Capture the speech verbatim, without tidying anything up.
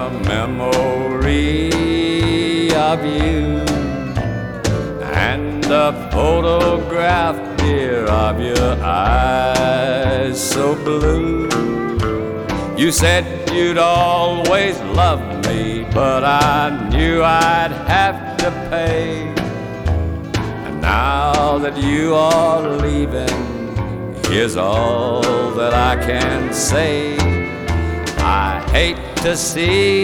A memory of you and a photograph, dear, of your eyes so blue. You said you'd always love me, but I knew I'd have to pay. And now that you are leaving, here's all that I can say. I hate to see